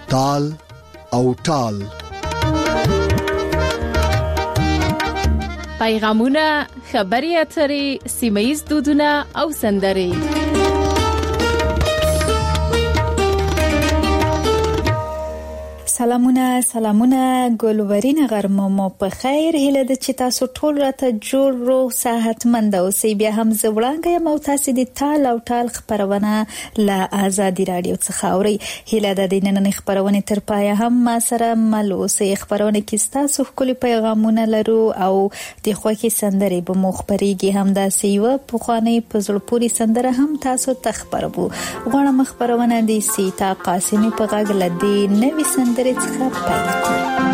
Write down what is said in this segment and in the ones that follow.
تال او ټال. پیغامونه، خبري اترې، سیمه‌ییز دودونه او سندرې. سلامونه ګلورین غرمه مو په خیر. هیله ده چې تاسو ټول راته جوړ روغ صحتمند اوسئ. بیا هم زه وړاندې یم او تاسو د تال او ټال خبرونه له آزادي رادیو څخه اورئ. هیله ده د نننۍ خبرونه تر پایه هم ما سره مل اوسئ. خبرونه کې تاسو خپل پیغامونه لرو او د خوښي سندرې به مو خبريږي. هم دا سیوه په خواني په زړه پوري سندره هم تاسو تخبربو. غواړم خبرونه د سیتا قاسمی په غږ لدی نوې سندره څخه پیل کړو.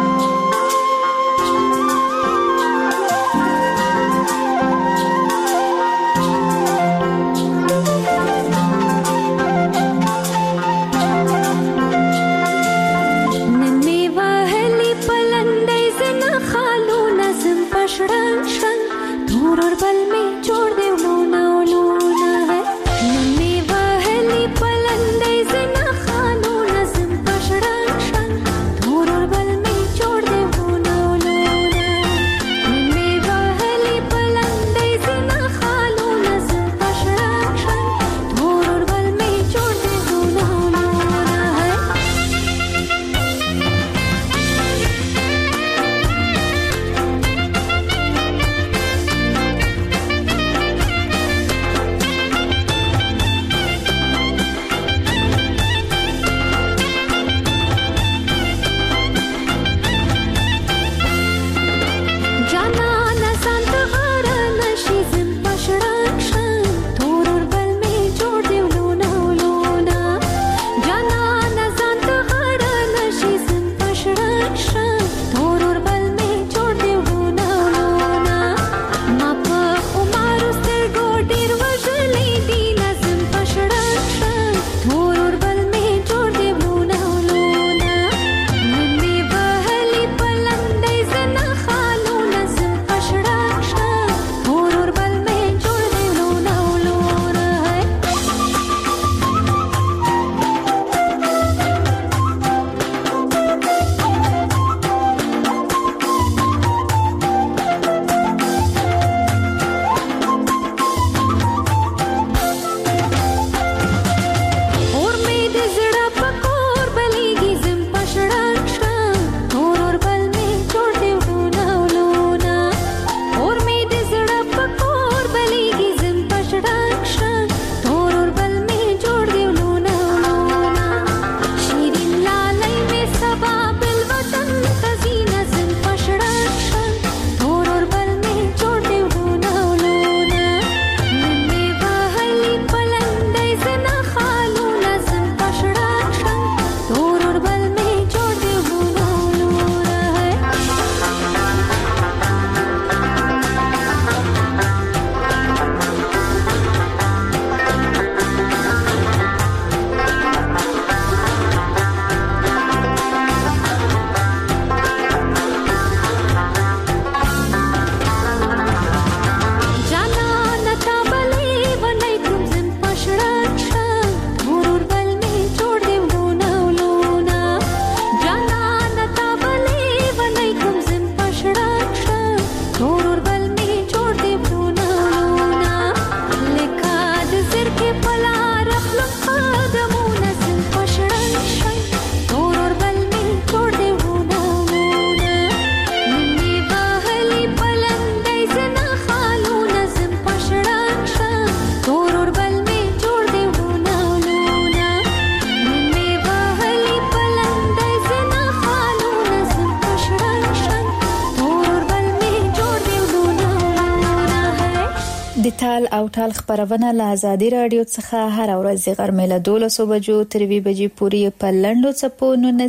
د تال او ټال خبرونه له آزادي رادیو څخه هر ورځ غرمه له 12 بجو تر 2 بجې پورې په لندو چپو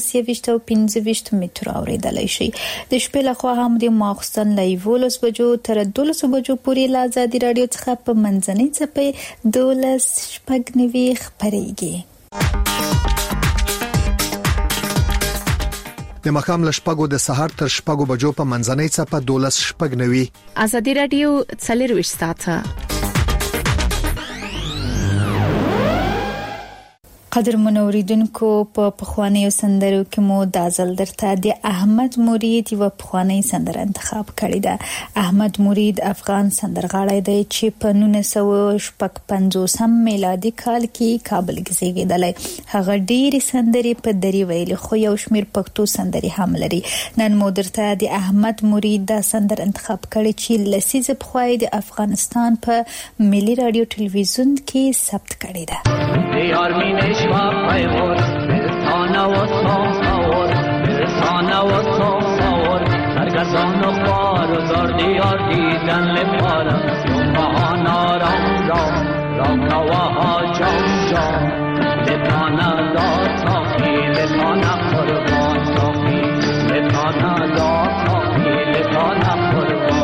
1925 متر اوریدلای شي. د شپې له خوا هم د ماخستن له 12 بجو تر 12 بجو پورې له آزادي رادیو څخه په منځنۍ چپې 12 شپږ خبريږي. د مخام له شپږو د سحر تر شپږو بجو په منځنۍ چپه 12 شپږ آزادي رادیو څلروي ساعته. قدر منوریدونکو په پخوانیو سندرو کې مو دازل درته د احمد مرید یو پخوانی سندره انتخاب کړی ده. احمد مرید افغان سندرغاړی دی چې په 1955 میلادي کال کې کابل کې زیږیدلی. هغه ډېری سندرې په دری ویلي خو یو شمیر پښتو سندرې هم لري. نن مو درته د احمد مرید دا سندر انتخاب کړی چې لسیزه پخوای د افغانستان په ملي رادیو ټلویزیون کې ثبت کړی ده. دیار می نشوا پیور برسانه و ساور برسانه و ساور سرگردان و خوار و زار دیار دیدن لپارم یون بهانا رام رام رام نواها جام جام لطانه دار ساخی لطانه قربان ساخی لطانه دار ساخی لطانه قربان.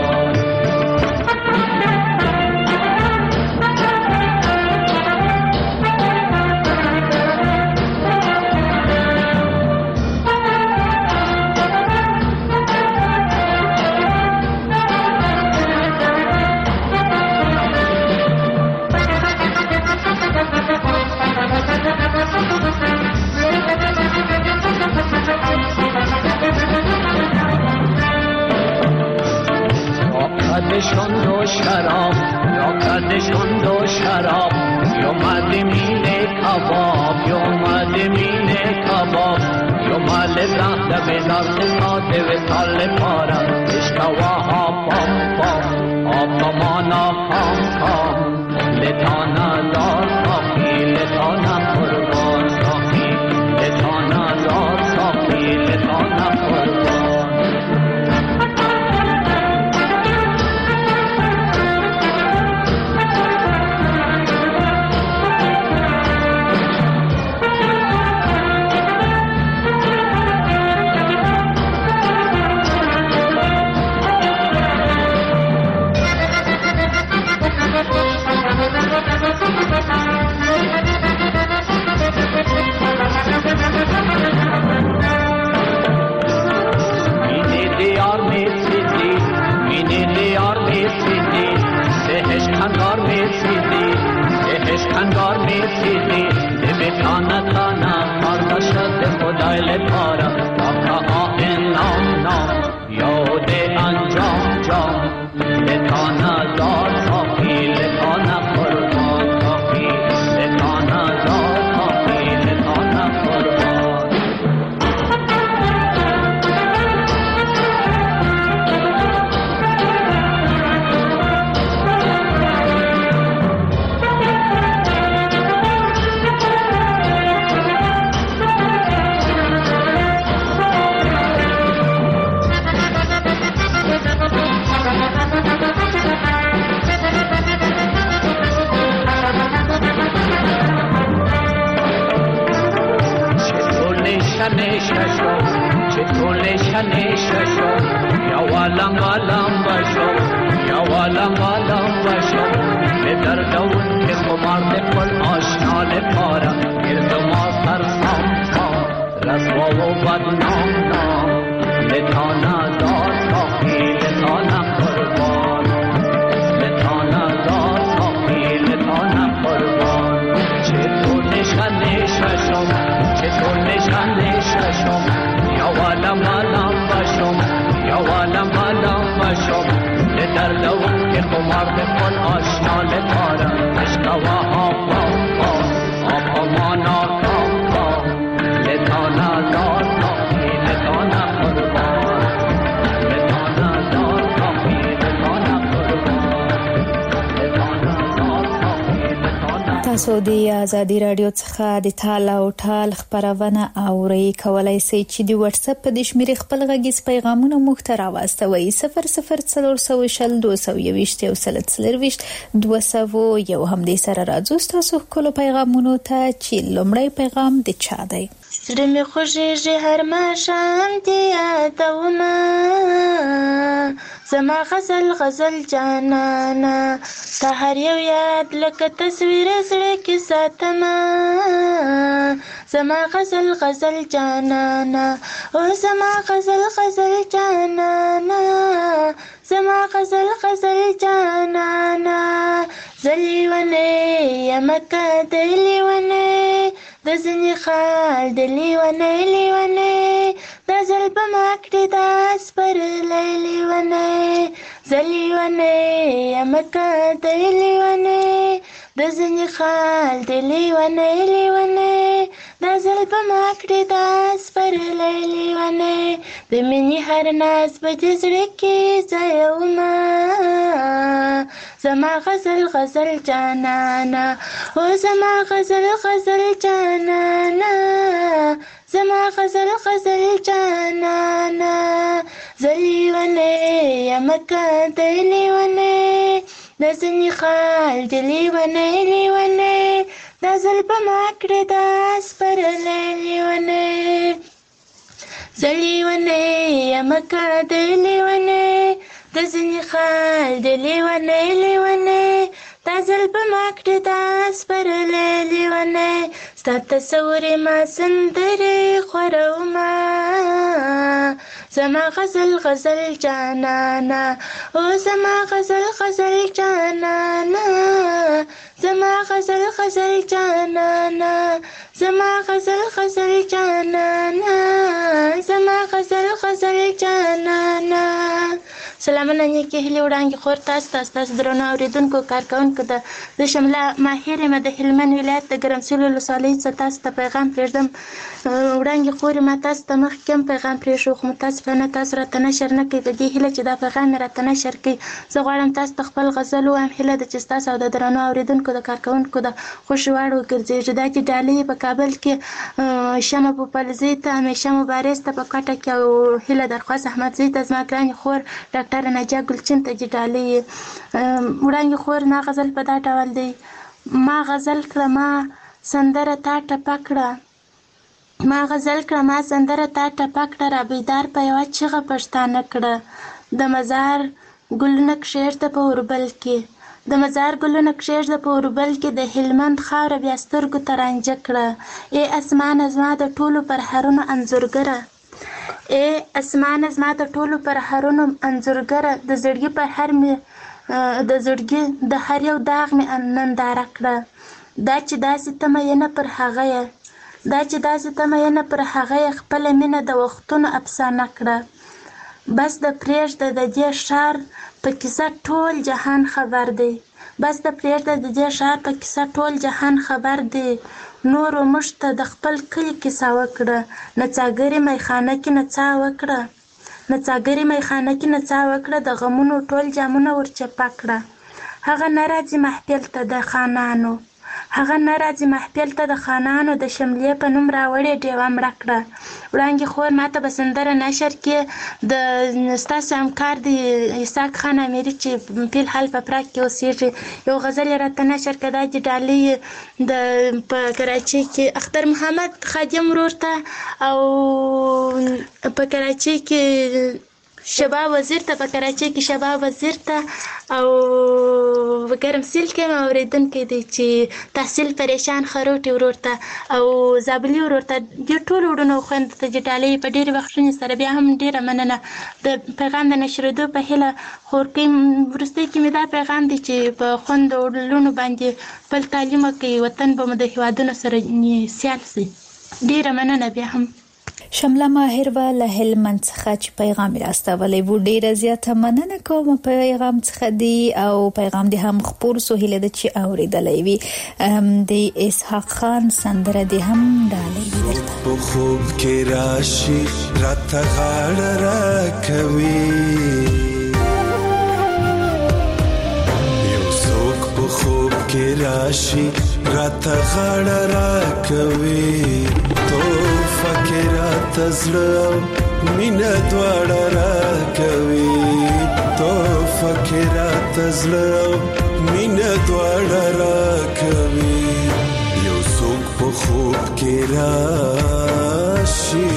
کدشون دو شراب یا کدشون دو شراب یا مدمین کباب یا مدمین کباب یا مال زهد بدار ساده و سال پارا اشتواها پام پام آب مانا پام پام لطانا دار ساخی لطانا قربان ساخی لطانا دار ساخی لطانا قربان. تاسو د آزادي رادیو څخه د تال او ټال خبرونه اورئ. کولای شئ چې د واتس اپ په شمیر خپل غږیز پیغامونه مخ ته راوستوي 004022 یو هم دې سره راځو تاسو خپل پیغامونو ته چې لومړی پیغام د چا دی. زړه مې خوږېږي هر ماښام دې یادومه زما غزل غزل جانانا سحر یو یاد لکه تصویر زړه کې ساتمه زما غزل غزل جانانا او زما غزل غزل جانانا زما غزل غزل جانانا زلیونه یمکه دلیونه د د ځینې خال د لیونی لیونی دا ځل به ما کړې دا سپرلی لیونی زه لیونی یم که دی لیونی د ځینې خال د لیونی لیونی دا ځل به ما کړې دا سپرلی لیونی د مینې هر ناز به د زړه کې ځایومه زما غزل غزل جانانا او زما غزل غزل جانانا زما غزل غزل جانانا زه لیونی یم که دی لیونی د ځینې خال د لیونی لیونی دا ځل به ما کړې دا سپرلی لیونی زه لیونی یم که دی لیونی د ځینې خال د لیونی لیونی دا ځل به ما کړې دا سپرلی لیونی ستا تصور ما سندرې خورومه زما غزل غزل جانانا او زما غزل غزل جانانا زما غزل غزل جانانا زما غزل غزل جانانا زما غزل غزل جانانا سلامونه نیکې هیلې وړاندې خور تاسو ته ستاسو درنو اورېدونکو کارکوونکو ته زه شمله ماهر یم د هلمند ولایت د ګرمسیر ولسوالۍ څخه تاسو ته پیغام پرېږدم وړاندې خور ما تاسو ته مخکې هم پیغام پرېښود خو متاسفانه تاسو راته نشر نه کوئ په دې هیله چې دا پیغام مې راته نشر کوي زه غواړم تاسو ته خپل غزل ووایم هیله ده چې ستاسو او د درنو اورېدونکو د کارکوونکو د خوښې وړ وګرځېږي دا چې ډالۍ په کابل کې شمه پوپلزۍ ته همیشه مبارز ته په کوټه کې او هیله درخواست احمدزۍ ته زما ګرانې خور ډاکټره نجا ګلچین ته چې ډالۍ وړاندې خور ما غزل په دا ډول دی ما غزل کړه ما سندره تا ټپه کړه ما غزل کړه ما سندره تا ټپه کړه را بیدار په یوه چیغه پښتانه کړه د مزار ګلونه کښېږده په اوربل کې د مزار ګلونه کښېږده په اوربل کې د هلمند خاوره بیا سترګو ته رانجه کړه ای اسمانه زما د ټولو پرهرونو انځورګره ای اسمانه زما د ټولو پرهرونو انځورګره د زړګي پرهر مې د زړګي د هر یو داغ مې ننداره کړه دا چې داسې ته مینه پر هغه یې دا چې داسې ته مینه پر هغه یې خپله مینه د وختونو افسانه کړه بس د پرېږده د دې ښار په کیسه ټول جهان خبر دی بس د پرېږده د دې ښار په کیسه ټول جهان خبر دی نورو موږ ته د خپل کلي کیسه وکړه نڅاګرې میخانه کې نڅا وکړه نڅاګرې میخانه کې نڅا وکړه د غمونو ټول جامونه ورچپه کړه هغه نه راځي محفل ته د خانانو هغه نه راځي محفل ته د خانانو د شملې په نوم راوړې ډیوه مړه کړه وړاندې خور ماته به سندره نشر کې د ستاسو همکار د اسحاق خان امیري چې فی الحال په پراګ کې اوسېږي یو غزل یې راته نشر کړه دا چې ډالۍ د په کراچۍ کې اختر محمد خادم ورور ته او په کراچۍ کې شباب وزیر ته په کراچۍ کې شباب وزیر ته او په ګرمسیر کې مې اورېدونکی دی چې تحصیل پریشان خروټي ورور ته او زابلي ورور ته دې ټولو وروڼو او خویندو ته چې ډالۍ په ډېرې بخښنې سره بیا هم ډېره مننه د پیغام د نشرېدو په هیله خورکۍ وروستۍ کې مې دا پیغام دی چې په خویندو لوڼو باندې خپل تعلیم وکړي وطن به مو د هېوادونو سره سیال شي ډېره مننه بیا هم شمله ماهر و له هلمند څخه چې پیغام راستولی و ډیره زیاته مننه کوم پیغام څخه دی او پیغام دی هم خپور سو هیله د چې اوریدلی وي د اسحاق خان سندره دی هم ډالۍ درته په خوب کې راشي راته غاړه راکوي یو څوک په خوب کې راشي راته غاړه راکوي فکرات زړه مینه دواړه راکوي تو فکرات زړه مینه دواړه راکوي یو څوک په خوب کې راشي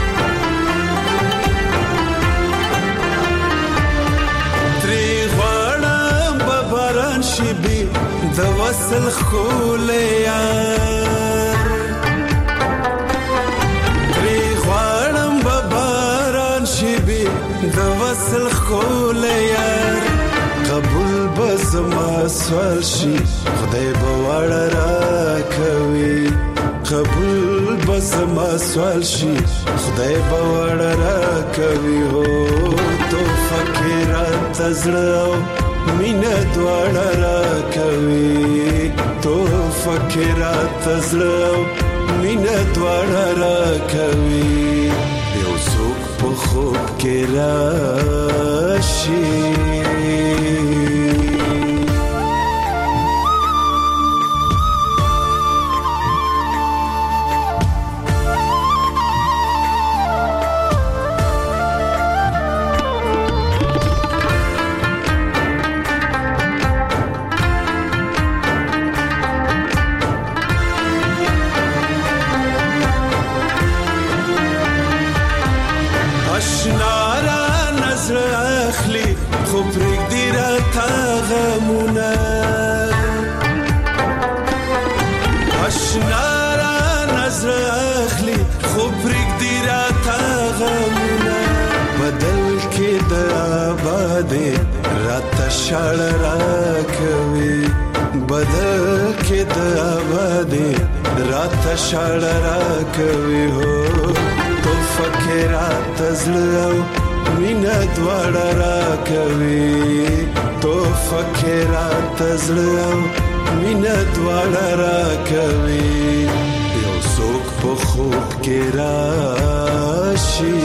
غواړي شبي د وصل خوليار تري غوارم بباران شبي د وصل خوليار قبول بزما سوال شي خدای بوړ را کوي قبول بزما سوال شي خدای بوړ را کوي هو تو فکرات زړه مینه دوړ را کوي تو فکرات زړه مینه دوړ را کوي یو څوک په خوب کې راشي شړ را کوي بدل کې د آبادې رات شړ را کوي هو تو فکرات زړه مینه دوړ را کوي تو فکرات زړه مینه دوړ را کوي یو څوک په خوب کې راشي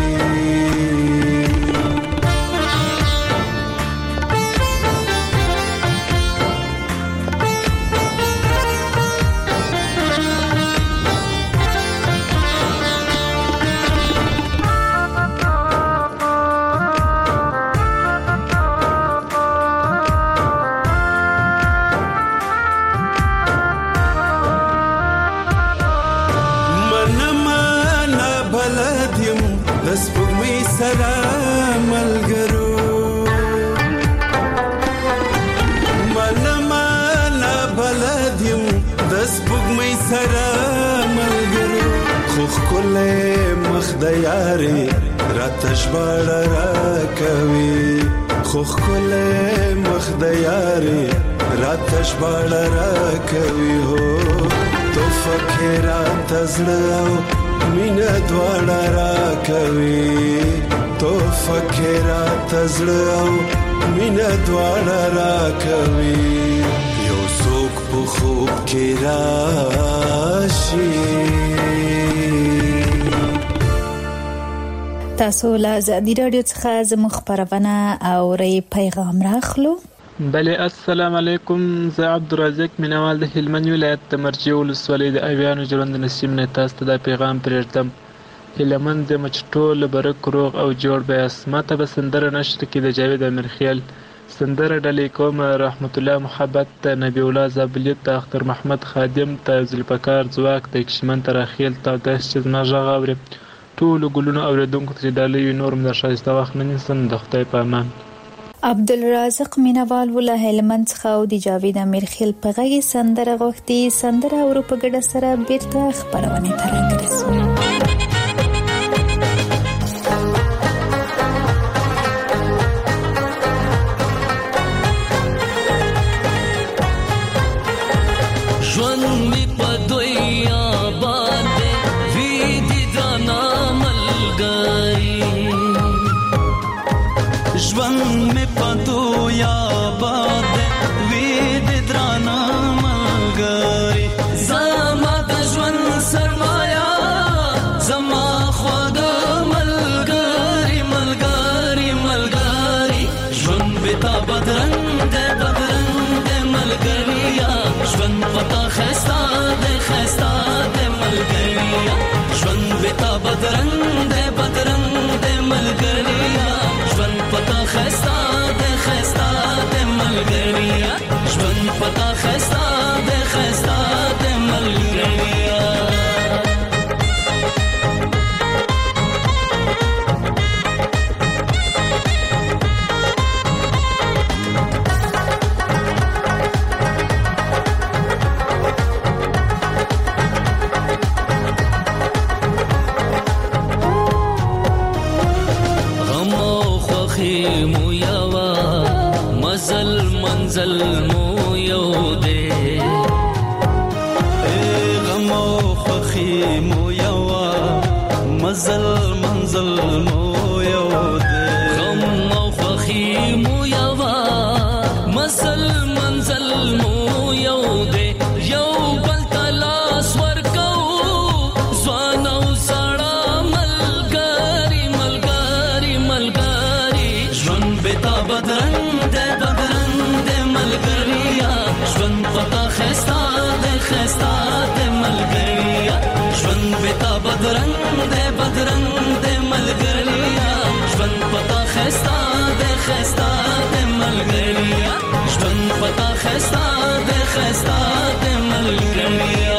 یاري راتش بړ را کوي خو خل مخ د یاري راتش بړ را کوي هو تو فکرات زړه مینه دوړ را کوي تو فکرات زړه مینه دوړ را کوي یو څوک په خوب کې راشي تاسو له ازادي رادیو څخه زموږ خبرونه او ری پیغام راخلو. بله السلام علیکم. زه عبدالرزاق مینوال د هلمند ولایت د مرجې ولسوالۍ د اویانو ژوند نسیم نه تاسو ته دا پیغام پرېږدم. هلمند د مچټول برک روغ او جوړ بیاس ماته به سندره نشته کې د جاوید امیرخیل سندره ډلې کوم رحمت الله محبت ته نبی الله زابلیت ته اختر محمد خادم ته ذوالفقار ځواک ته کشمن تراخیل ته داس چې زما غږ اوري ټول ګلونو اوریدونکو ته ډالۍ نورم د شایسته وخت نه نیسم د خدای په امان. عبدالرزاق مینوال ولا هلمند څخه او د جاوید امیرخیل په غږی سندره غوښتي سندره اورو په ګډه سره بیرته خبرونه ته راګرځو. ژوند می په دویا باندې وی دي دانا ملګری ژوند می په دویا باندې وی دي دانا ملګری زما د ژوند سرمایا زما خود ملګری ملګری ملګری ژوند به تا بدرنګ ده ملګریا ژوند پتا خستا ده ملګریا ژوند بتا بدرنګ ده ملګریا ژوند پتا خستا ده ملګریا ژوند پتا خستا ده ملګریا مزل منزل مو یو دی غم او خوخي مو یو مزل منزل مو یو دی غم او خوخي مو یو مزل منزل مو یو دی یو بل تلاس ورکو ځوان او سړا ملګری ملګری ملګری ژوند بتا بدرنګ دی بدرنګ دی ملګریا ژوند پتا خستا دی خستا دی ملګریا ژوند بتا بدرنګ دی بدرنګ دی ملګریا ژوند پتا خستا دی خستا دی ملګریا ژوند پتا خستا دی خستا دی ملګریا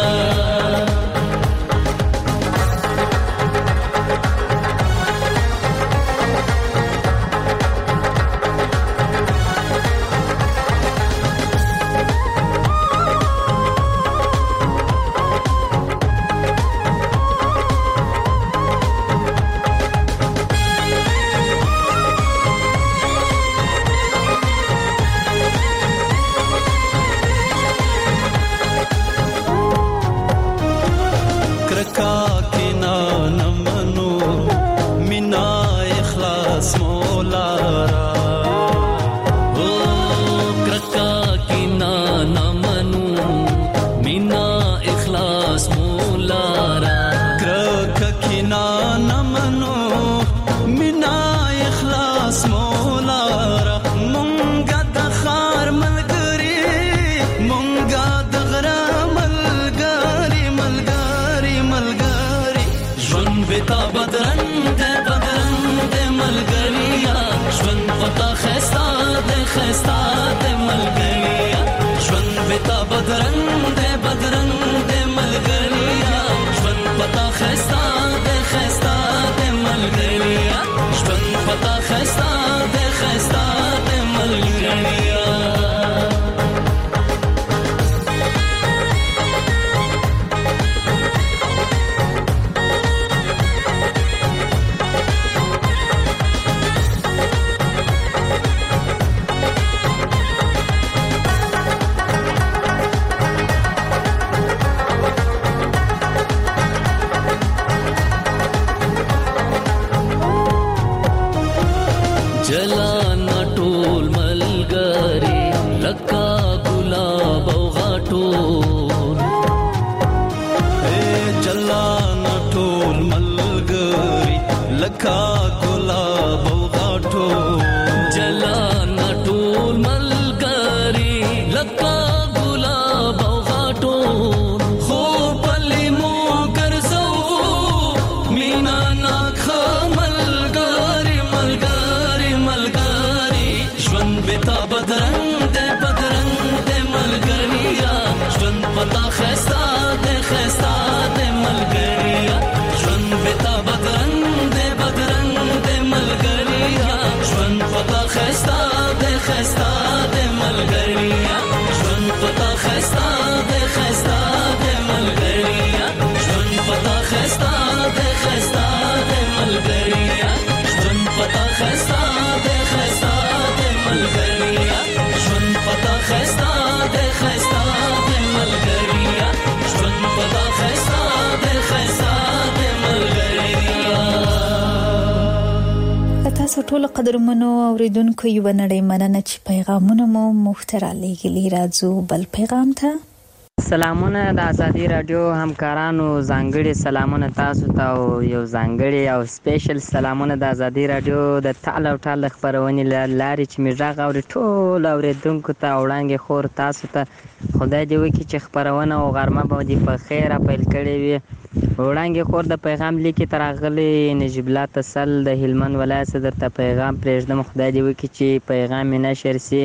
تاسو ټول قدرمنو اوریدونکو یو نړۍ مننه چې پیغامونه مو مختره لګلی راځو بل پیغام ته سلامونه د ازادي رادیو همکارانو ځانګړي سلامونه تاسو ته او یو ځانګړي او سپیشل سلامونه د ازادي رادیو د تعال او تعال خبرونې لاري چې میږه غوړي ټول اوریدونکو ته وړاندې خور تاسو ته خدای دې وکړي چې خبرونه او غرمه به دې په خیر پیل کړي وي وړاندې خور د پیغام لیکي ترغلي نجیب الله تسل د هلمند ولایت صدر ته پیغام پرېږدم خدای دې وکړي چې پیغام نشر سي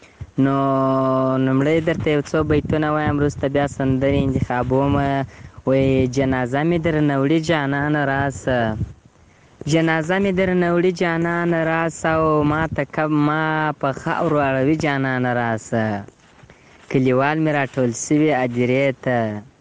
نو نمړې درته یو څو بیتونه وایم وروسته بیا سندرې انتخابوم وایي جنازه مې درنه وړي جانان راسه جنازه مې درنه وړي جانان راسه او ما په خاورو اړوي جانان راسه کلیوال مې راټول سوي هدیرې ته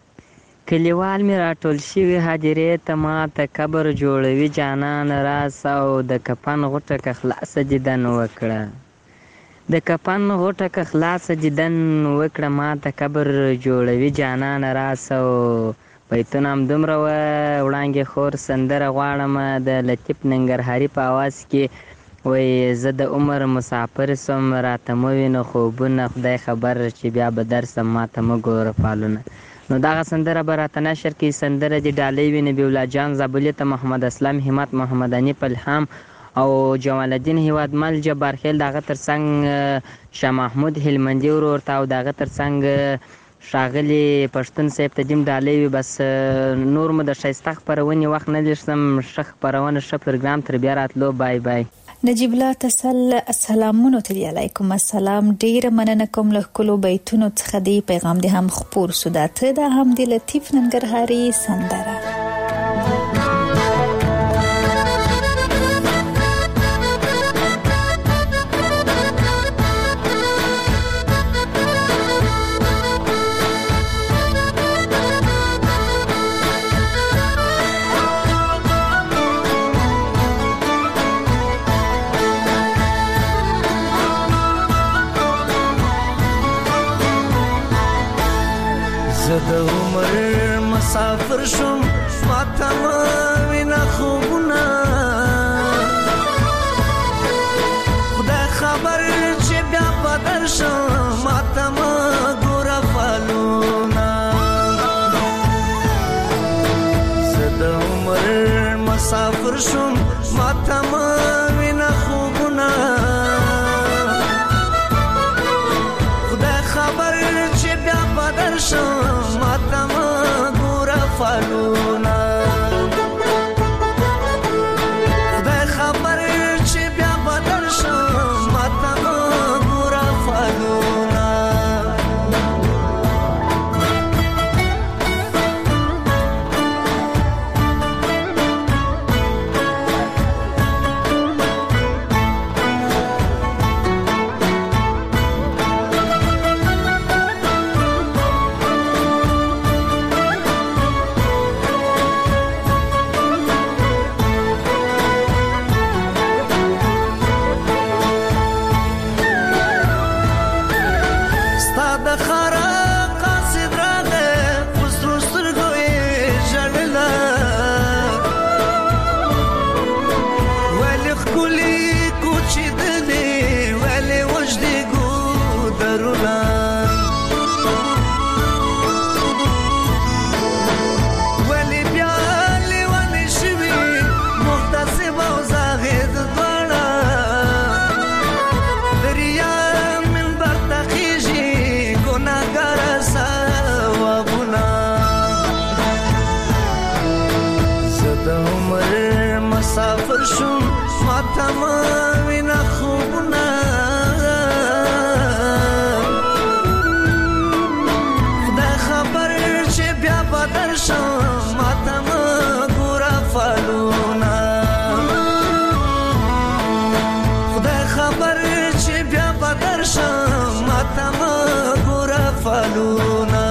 کلیوال مې راټول شوي هدیرې ته ما ته قبر جوړوي جانان راسه او د کفن غوټه که خلاصه دیدن وکړه د کفن غوټه که خلاصه دیدن وکړه ماته قبر جوړوي جانان راسه او بیتونه هم دومره وړانګې خور سندره غواړم د لطیف ننګرهاري په اواز کې وایي زه د عمر مسافر سم راته مه وینه خوبونه خدای خبر چې بیا به درسم ماته مه ګوره فالونه. نو دغه سندره به راته نشر کړي. سندره د ډالۍ وي نبي الله جان زابلي ته محمد اسلام همت محمد انیف الهام او جمال الدین هیوادمل جبار خیل دغه ترڅنګ شاه محمود هلمندي ورور ته او دغه ترڅنګ ښاغلي پښتون صاحب ته دیم ډالۍ وي. بس نور مو د ښایسته خپرونې وخت نه لرسم. ښه خپرونه ښه پروګرام تر بیا راتلو. بای بای. نجیب الله تسل سلامونو ته دی. علیکم السلام. ډیره مننه کوم له کلو بیتونو څخه دی پیغام دی هم خپور سودا ته دا هم دی لطیف ننګرهاري سندره. د عمر مسافر شم ماته مه وینه خوبونه خدای خبر چې بیا به درشم ماته مه ګوره فالونه. زه د عمر مسافر شم ماته مه وینه خوبونه خدای خبر چې بیا به درشم فالونه. خدای خبر چې بیا به درشم ماته مه ګوره فالونه. مسافر شم ماته مه وینه خوبونه خدای خبر چې بیا به درشم ماته مه ګوره فالونه. خدای خبر چې بیا به درشم ماته مه ګوره فالونه.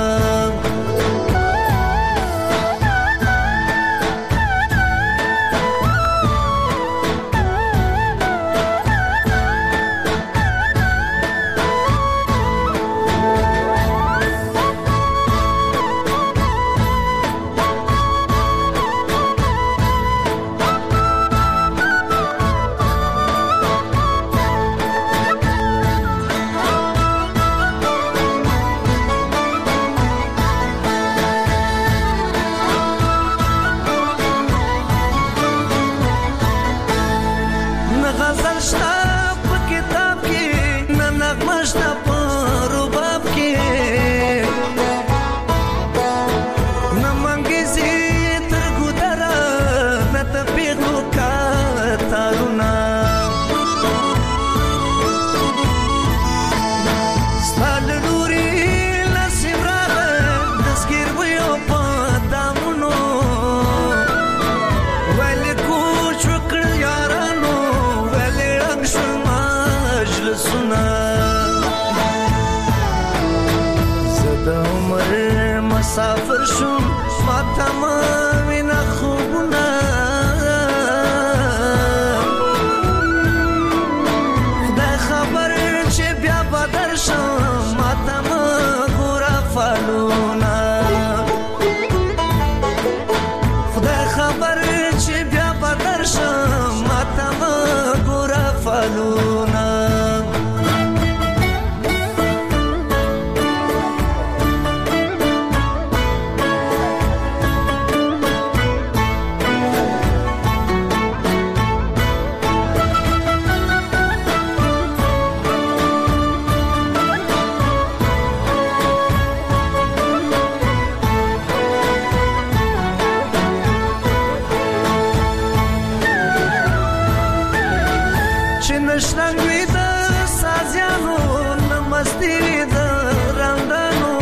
دی د رندانو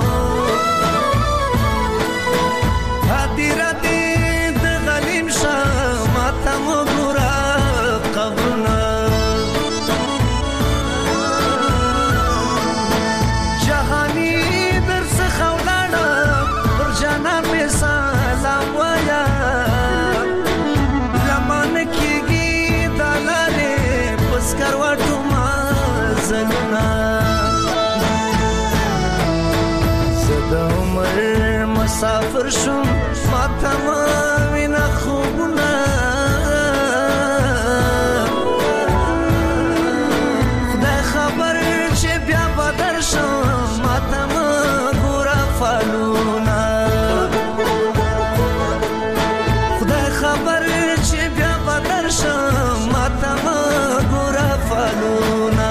هدیره دی د غلیم شاه ماته مو ګوره قبرونه جهاني در څخه ولاړه پر جانان مې سلام وایه لمن کېږي دا لارې په سکروټو مزلونه زه د عمر مسافر شوم ماته مه وینه خوبونه خدای خبر چې بیا به درشم ماته مه ګوره فالونه خدای خبر چې بیا به درشم ماته مه ګوره فالونه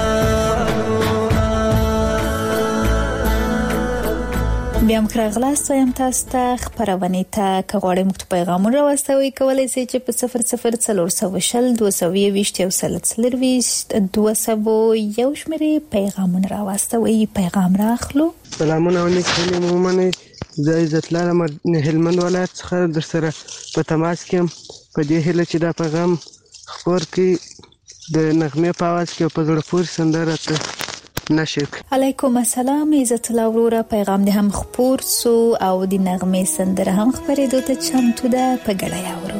بیا هم راغلاست وایم تاسو ته خپرونې ته که غواړئ موږ ته پیغامونه راواستوئ کولی شئ چې په 00 220 شمېرې پیغامونه راواستوئ. پیغام راخلو. سلامونه علیکم مومنه زه عزت لرم هلمند ولایت څخه در سره په تماس کې یم په دې هیله چې دا پیغام خپور کړي د نغمې په اواز کې په زړه پورې سندره ته نشک. علیکم السلام عزت الله وروره پیغام دې هم خپور سو او د نغمې سندره هم خپرېدو ته چمتو ده په ګډه یاورو.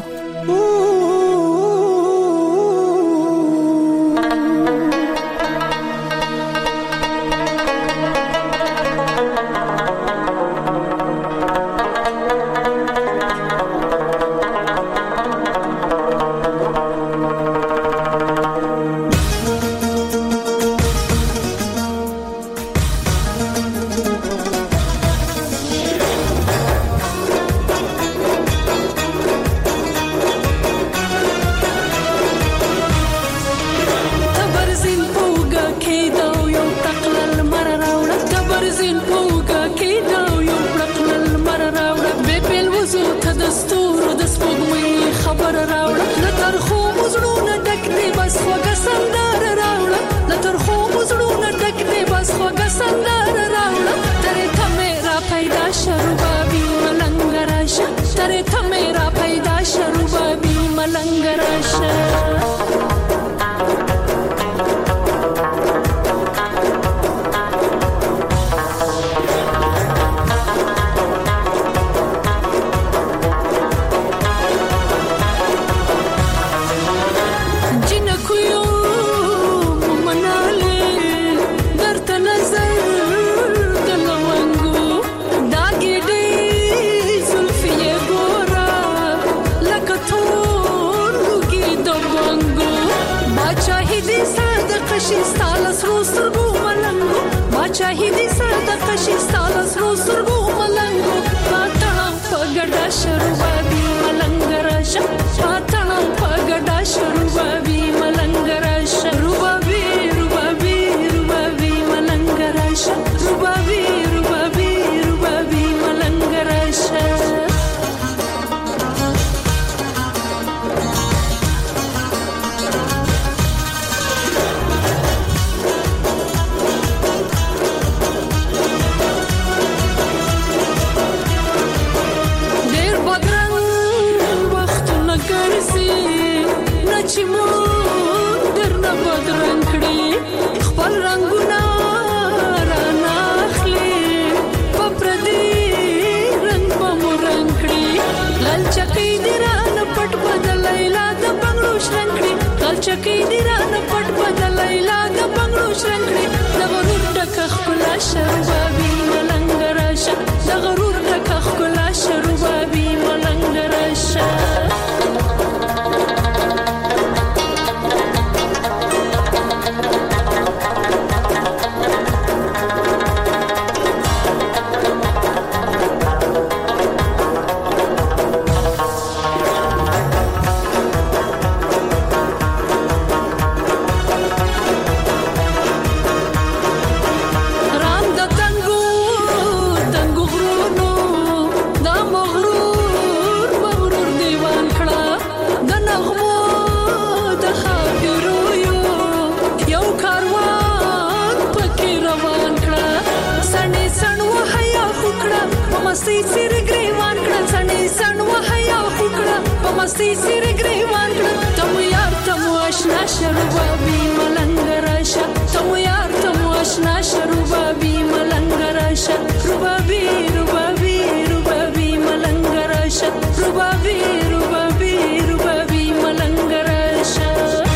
مستی سیر گریوان کړه سنې سن وهیا وکړه په مستی سیر گریوان کړه تم یار تم آشنا شروبابي ملنګ راشه تم یار تم آشنا شروبابي ملنګ راشه ربابي ربابي ربابي ملنګ راشه ربابي ربابي ربابي ملنګ راشه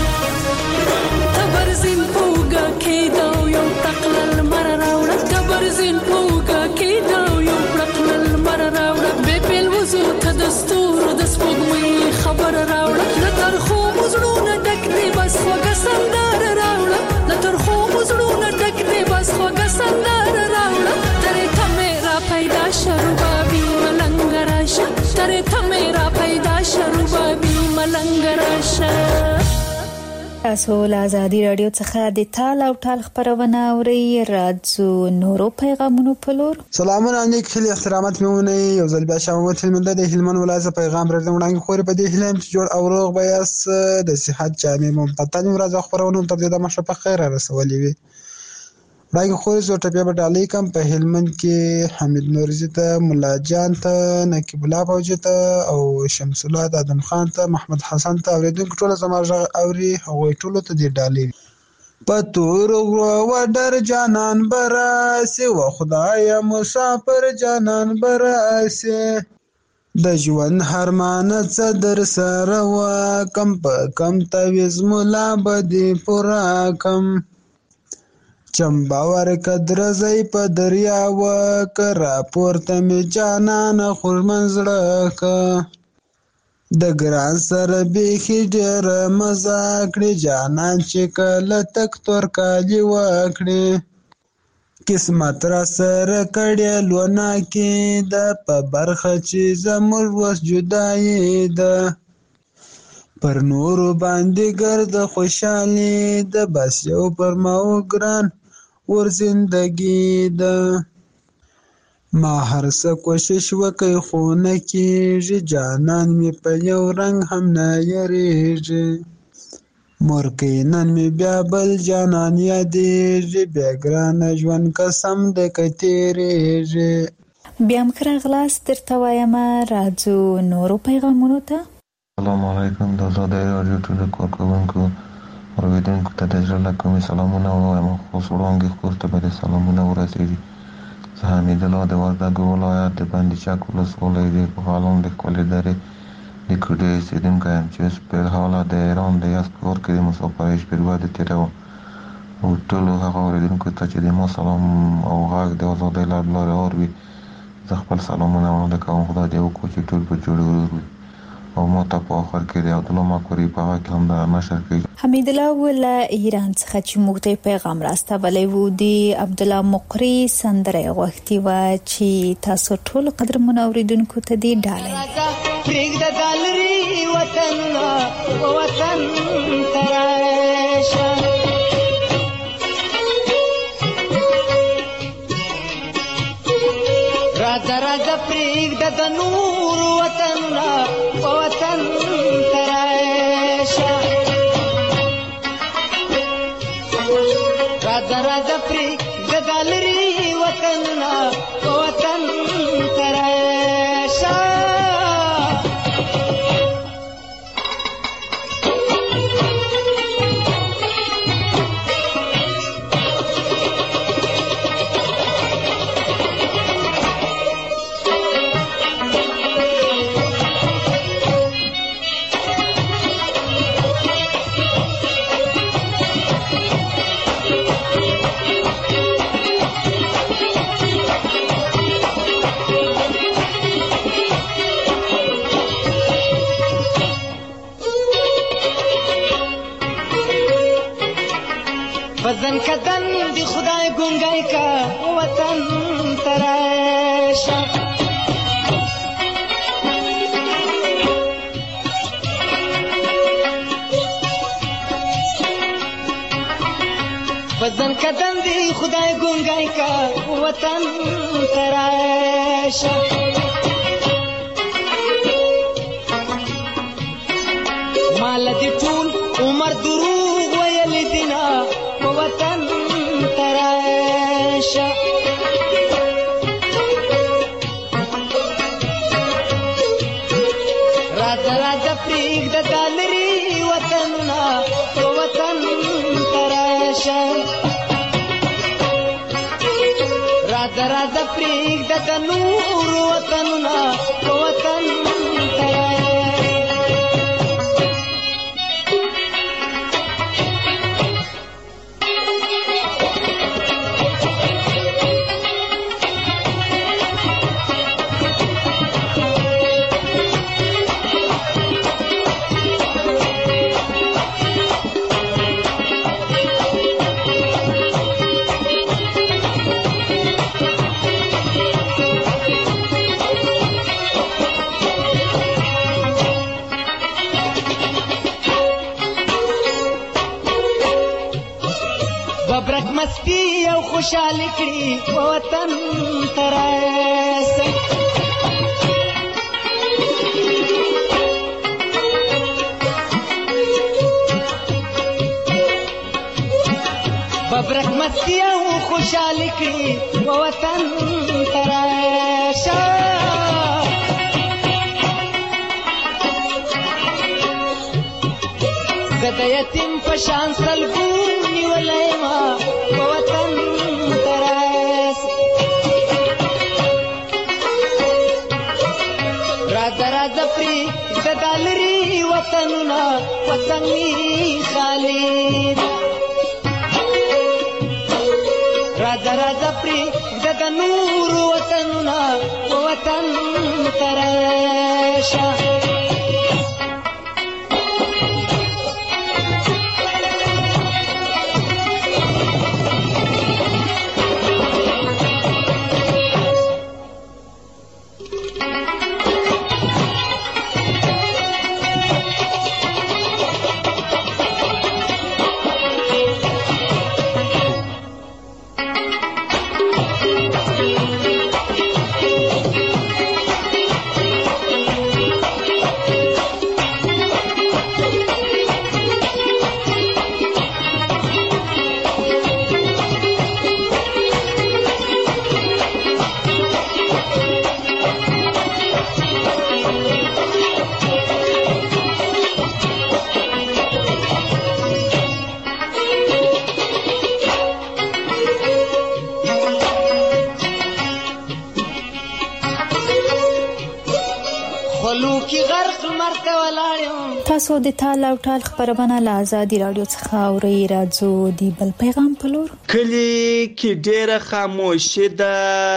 تبرزین پوګه کېدو یو تقلل مر راوړه تبرزین پوګه کېدو یو تقلل مر راوړه به بل وزو ته دستور د سپوږمۍ خبر راوړه لتر خو مزړونه ډک دی بس وګ سندر راوړه لتر خو مزړونه ډک دی بس وګ سندر راوړه ترې ته میرا پیدا شروبابي ملنګ راشه ترې ته میرا پیدا شروبابي ملنګ راشه. تاسو له ازادي رادیو څخه د تال او ټال خبرونه اورئ. راځو نورو پیغامونو په لور. سلامونه علیکم، خیلی احترامات میمونه. یو ځل بیا شامت هلمند د هلمند ولایت پیغام راځم وړاندې خوري په دې هلم چې جوړ او روغ بیاس د صحت جامع ممتاز ورځ خبرونه تر دې د مشه په خیر رسولې وي. راګه خوري زو ټپه په ډالۍ کم په هلمند کې حمید نورزي ته، مولا جان ته، نقیب الله فوجي ته او شمس الله ادم خان ته، محمد حسن ته اوریدونکو ټول زماږه اوري هغه ټول ته دی ډالۍ. پتور و در جانان براسي و خدای مسافر جانان براسي د ژوند هرمان څه در سره و کم په کم تویز مولا بدی پورا کم چمباور قدر زئی په دریا و کرا پورته می جانان خور منزړه کا د ګران سره بیخي ډېر مزه کړې جانان چې کله تک تور کالي وکړې قسمت را سره کړې لونه کې د په برخه چې زموږ وس جدایي ده پر نورو باندې ګرد خوشحالي ده بس یو پر ماو ګران ور زندگی ده ما هر څه کوشش وکړ خو نه کېږي جانان مې په یو رنګ هم نه یریږي مرکې نن مې بیا بل جانان یادېږي بیا ګرانه ژوند قسم ده که تېرېږي. بیا هم ښه راغلاست درته وایم. راځو نورو پیغامونو ته. السلام علیکم. د ازادۍ راډیو ټولو کارکوونکو اورېدونکو ته د زړه له کومې سلامونه وایم. خصوص وړاندې کور ته به د سلامونه ورسېږي. زه حمید الله د وردګو ولایت د بندي چک ولسوالۍ د پوهالان د ښکلې درې د کوډې اوسېدونکی یم چې اوس په حاله د ایران د یزد په ښار کې د مسافرۍ شپې دوه تېروم او ټولو هغه اورېدونکو ته چې د ما سلام او غږ د ازادۍ له لارې اوري زه خپل سلامونه وړاندې کوم. خدای دې وکړي چې ټول په جوړ ورور وي او ما ته په آخر کې د عبدالله مکوري په هغه کې هم د نشر کوي. حمید الله له ایران څخه چې موږ ته پیغام راستولی و د عبدالله مقری سندره غوښتې وه چې تاسو ټول قدرمنو اورېدونکو ته دې ډالۍ. پرېږده دا لرې وطنونه وطن ته راشه راځه راځه پرېږده د نورو وطنونه وطن ته راشه راځه راځه پرېږده دا لرې وطنونه وطن ته راشه وطن کدن دی خدای گنگای کا وطن تراشه وطن کدن دی خدای گنگای کا وطن تراشه مال دی ټول عمر دروغ ویل دینا وطن تراشه راځه راځه پرېږده د نورو وطنونه په وطن ببرک مستی او خوشحالي کړي وطن ته راسه ببرک مستی او خوشحالي کړي وطن ته راشه زه د یتیم په شان سلګو نیولی ما په وطن ته راسه راځه راځه پرېږده دا لرې وطنونه وطن مې خالي راځه راځه پرېږده د نورو وطنونه په وطن ته راشه تاسو د تال او ټال خبرونه له آزادي رادیو څخه اورئ. راځو د بل پیغام په لور. کلی کې ډېره خاموشي ده،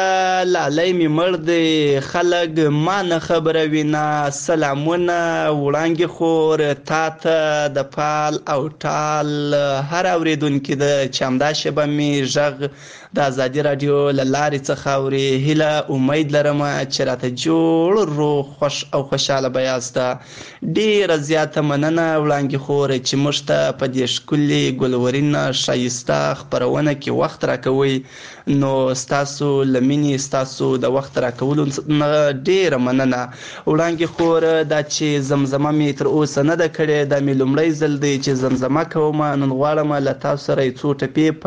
لالی مې مړ دی، خلک ما نه خبروي نه. سلامونه وړانګې خور تا ته د پال او ټال هر اورېدونکي ده چې همدا شیبه مې غږ د آزادي رادیو له لارې څخه اوري. هیله امید لرم چې راته جوړ روغ خوش او خوشحاله به یاست. ډېره زیاته مننه وړانګې خور چې موږ ته په دې ښکلې ګلورین ښایسته خپرونه کې وخت راکوئ. نو ستاسو له مینې ستاسو د وخت راکولو نه ډېره مننه وړانګې خور. دا چې زمزمه مې تر اوسه نه ده کړې، دا مې لومړی ځل دی چې زمزمه کوم. نن غواړم له تاسو سره یې څو ټپې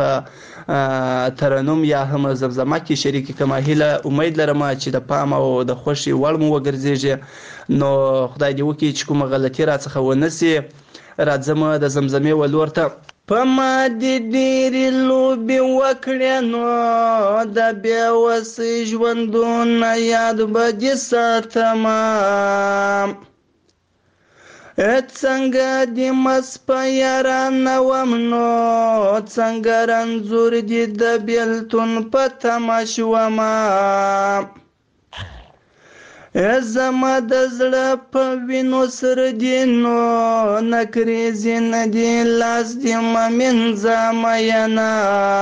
په ترنم یا هم زمزمه کې شریکې کړم. هیله امید لرم چې د پام او د خوښې وړ مو وګرځېږي. نو خدای دې وکړي چې کومه غلطي راڅخه ونه سي. راځم د زمزمې ولور ته. په ما دې ډېرې لوبې وکړې نو د بېوسۍ ژوندونه یاد به دې ساتمه. څنګه دې مس په یارانه وم نو څنګه رنځور دې د بېلتون په تمه شومه. زما د زړه په وینو سره دې نو نکریزې نه دې لاس دې مه مینځه مینه.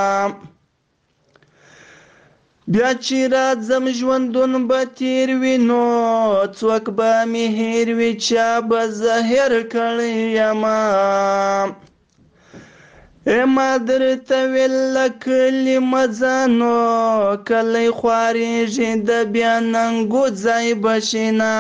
بیا چې راځم ژوندون به تیر وي نو څوک به مې هیر وي چا به زه هیر کړی یمه. ما درته ویل له کلي مه ځه نو کلی خوارېږي د بیا ننګو ځای به شینه.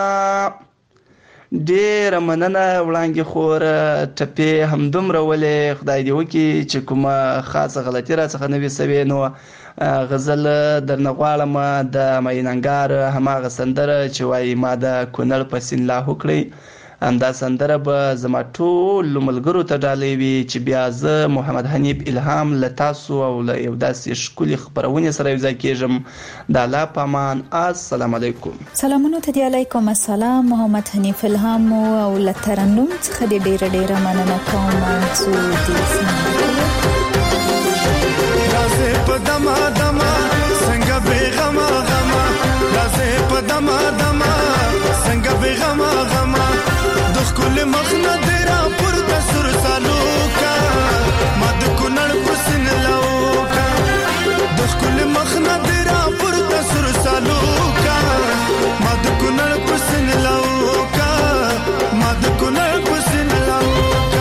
ډېره مننه وړانګې خور. ټپې همدومره ولې خدای دې وکړي چې کومه خاصه غلطي راڅخه نه وي سوې. نو غزل درنه غواړم د میننګار هماغه سندره چې وایي ما د کونړ په سین لاهو کړی دا سندره به زما ټول ملګرو ته ډالۍ وي چې بیا زه محمد حنیف الهام له تاسو او له یو داسې ښکلې خپرونې سره یوځای کېږم. د الله په امان. السلام علیکم. سلامونه ته دی. علیکم السلام. محمد حنیف الهام او له ترنم څخه د ډېره مننه کوم. منصور رازه په دما دما څنګه بیغما غما رازه په دما دما څنګه بیغما غما د خپل مخنه درا پر د سر سالوکا ما د کونړ پسن لاوکا د خپل مخنه درا پر د سر سالوکا ما د کونړ پسن لاوکا ما د کونړ پسن لاوکا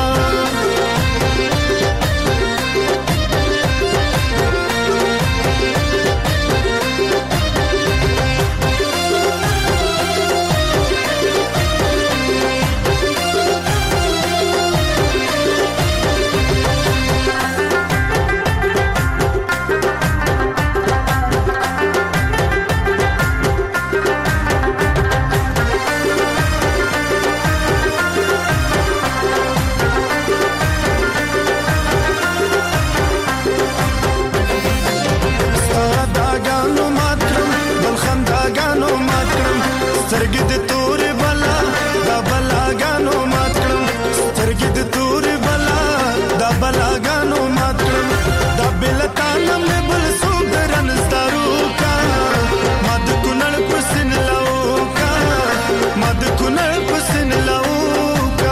سترګې د تورې بلا دا بلاګانو مات کړم سترګې د تورې بلا دا بلاګانو مات کړم دا بلتانه مې بل څوک رنځدارو کا ما د کونړ پسن لاو کا ما د کونړ پسن لاو کا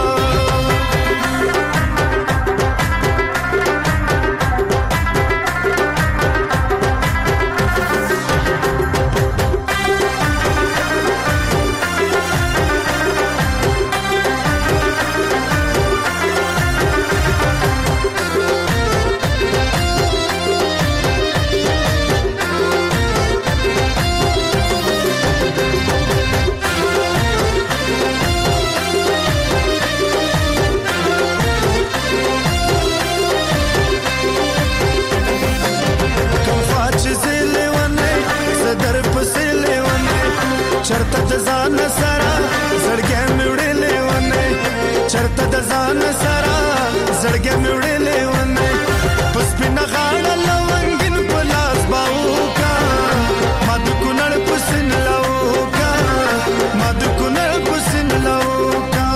چرته د ځان سره زړګې مې وړلې ونه چرته د ځان سره زړګې مې وړلې ونه پس پنه غاړه لونګین په لاس باوکا ما د کونړ پسن لاوکا ما د کونړ پسن لاوکا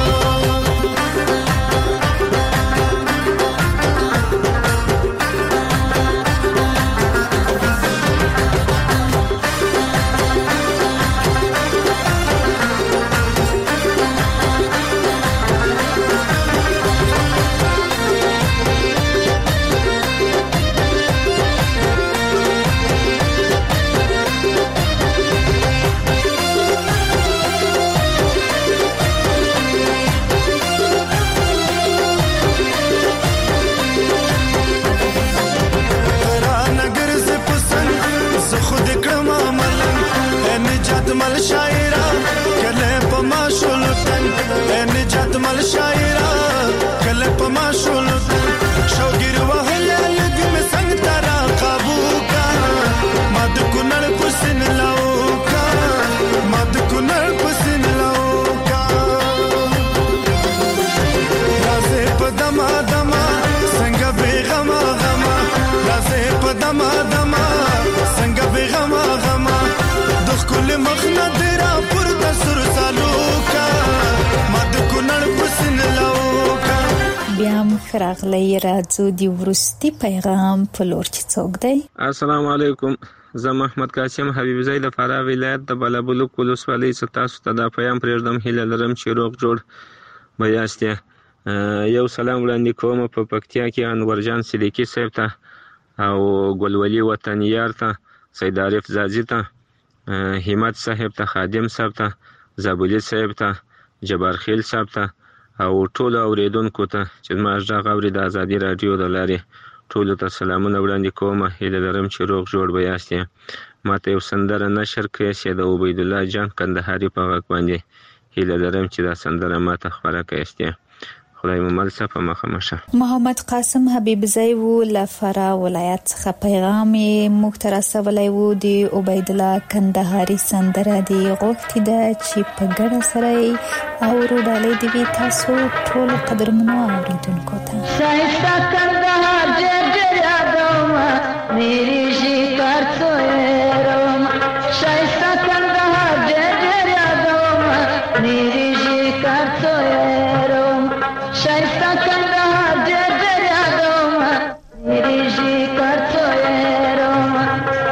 مل شاعرا کله په ما شولتن نجات مل شاعرا کله په ما شولتن شوګیر وهله لګ مې څنګه ترا قابو کا ما د کونړ پسن لاو کا ما د کونړ پسن لاو کا رازه په دما دما څنګه بیغما غما رازه په دما دما څنګه بیغما غما کل مخنا درا پر د سر سالوکا ما د کونړ پسن لاوکا. بیا هم راغلی راځو د ورستي پیغام په لور چې څوک دی. السلام علیکم. زه محمد قاسم حبیب زئی د فراه ولایت د بلبلک ولسوالۍ څخه تاسو ته د پیغام پرېږدم. هیله لرم چې روغ جوړ به یاستئ. یو سلام وړاندې کوم په پکتیا کې انورجان صدیقي صاحب ته او ګلولي وطنیار ته سید عارف زازي ته همت صاحب ته خادم صاحب ته زابلی صاحب ته جبار خیل صاحب ته او ټولو اوریدونکو ته چې ما غږ اوري د ازادي رادیو د لارې ټولو ته سلامونه وړاندې کوم. هیله لرم چې روغ جوړ به یاستئ. ما ته یو سندره نشر کړئ چې د عبید الله جان کندهاري په غږ باندې. هیله لرم چې دا سندره ما ته خپره کړئ. خدای مو مل شه په مخه مشه. محمد قاسم حبیبزی و له فراه ولایت څخه پیغام موږ ته رسولی و. د عبید الله کندهاري سندره د غوښتي ده چې په ګډه سره اورو. ډالۍ دې وي تاسو ټول قدرمنو اوریدونکو ته. شایسته کندهار ډېر ډېر یادومه میری شکار څویرومه. شایسته کندهار ډېر ډېر یادومه میری شکار څویرومه. شایسته کندهار ډېر ډېر یادومه میری شکار څویرومه.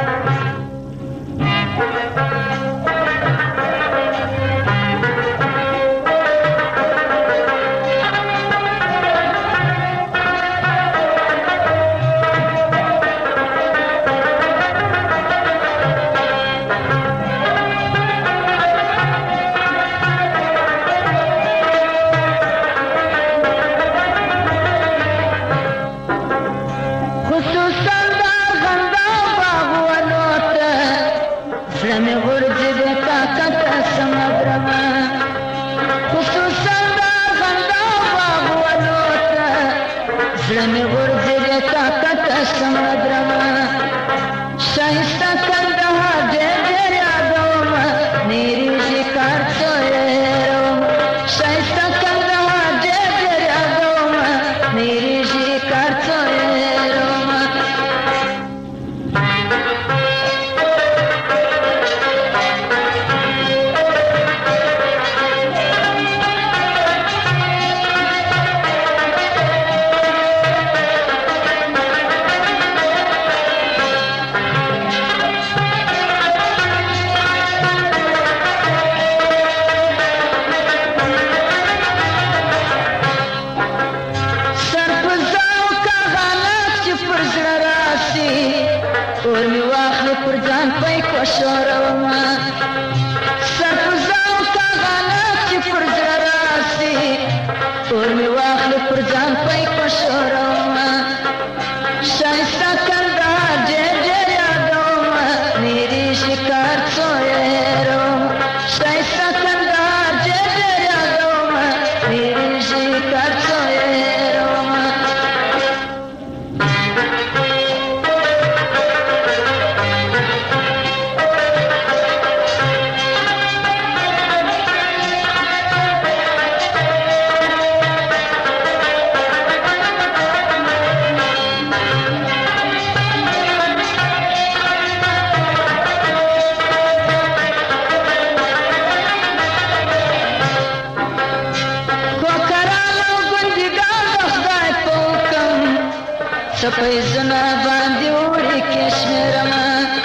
سپیزنا باندې وړي کشمیرما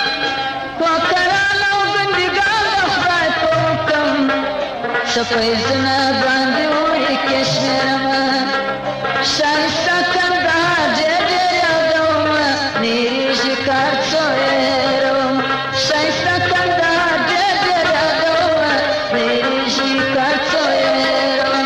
کوکرانو بندګان خدای پوکم سپیزنا باندې وړي کشمیرما شایسته کندهار ډېر یادومه میری شکار څویروم شایسته کندهار ډېر یادومه میری شکار څویروم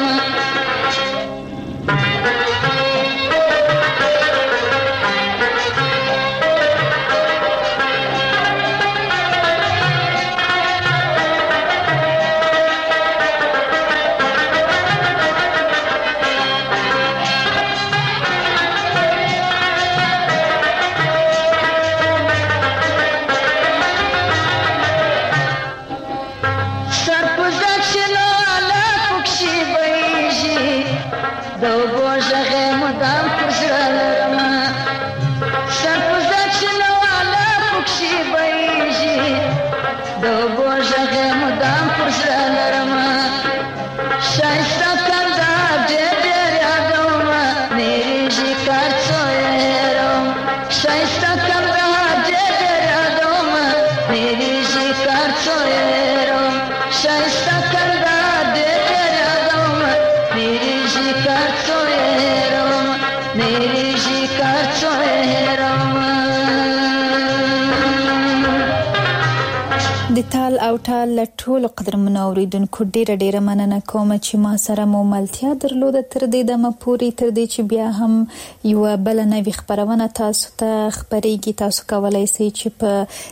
د تال او ټال له ټولو قدرمنو اوریدونکو ډیره مننه کوم چې ما سره مو ملتیا درلوده تر دې دمه پورې، تر دې چې بیا هم یو بل نوې خبرونه تاسو ته خبرېږي. تاسو کولای شئ چې په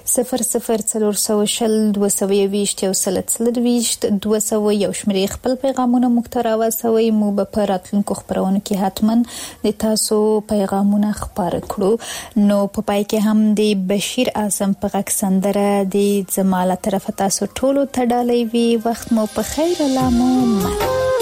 0040 220 200 یو شمېرې خپل پیغامونه موږ ته راوستوئ. موږ به په راتلونکو خبرونو کې حتما د تاسو پیغامونه خپاره کړو. نو په پای کې هم د بشیر اعظم په غږ سندره د زما له طرفه تاسو ټولو ته ډالۍ وي. وخت مو په خیر، الله مو مل.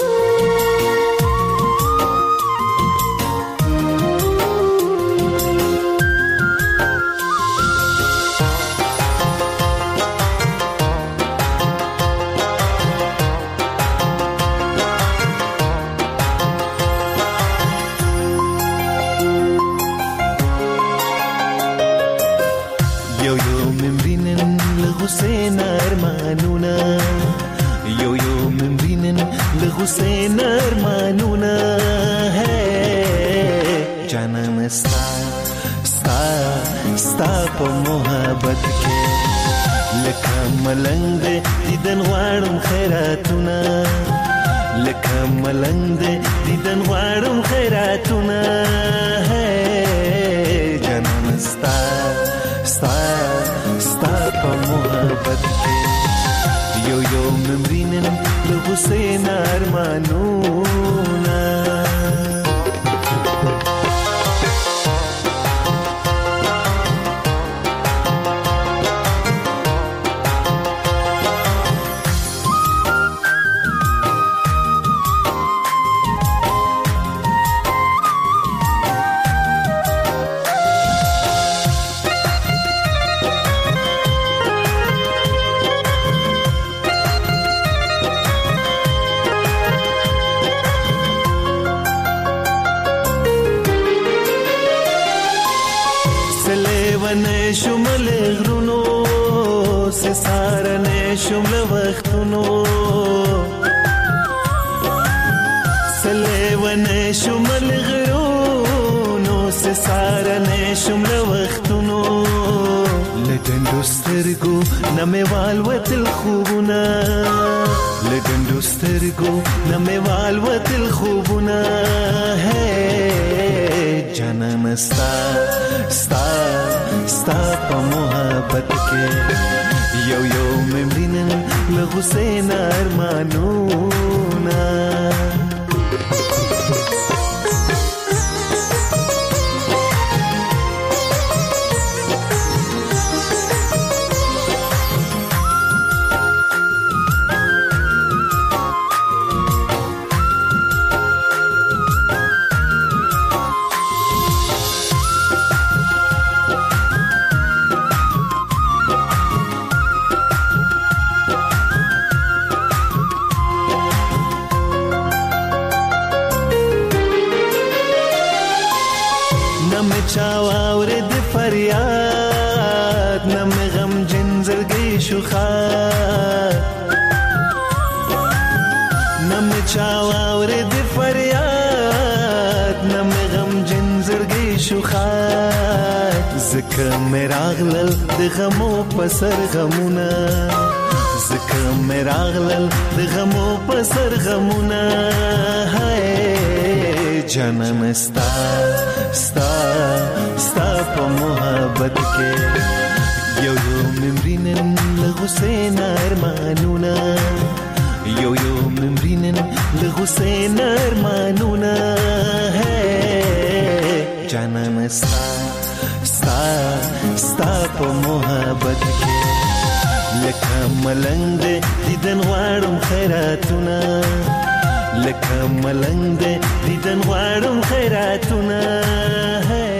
حسین ارمانونه ہے جانم ستا په محبت کې لکه ملنګ دیدن غواړم خیراتونه، لکه ملنګ دیدن غواړم خیراتونه ہے جانم ستا په محبت کې یو ممرینن له حسین ارمانونه. شمل غرونو سسارنه شمل وختونو سلیونه شمل غرونو سسارنه شمل وختونو لدندو سترګو نموال وتل خوبونه، لدندو سترګو نموال وتل خوبونه ہے جانم ستا په محبت کې یو ممرینن له حسین ارمانونه. چاواورد فریاد نم غم جنزرگی شخاد، نم چاواورد فریاد نم غم جنزرگی شخاد زکه مراغلل د غمو پسر غمونه، زکه مراغلل د غمو پسر غمونه ہے جانم ستا په محبت کې یو ممرینن له حسین ارمانونه، یو ممرینن له حسین ارمانونه ہے جانم ستا په محبت کې لکه ملنګ دیدن غواړم خیراتونه، لکه ملنګ دیدن غواړم خیراتونه ہے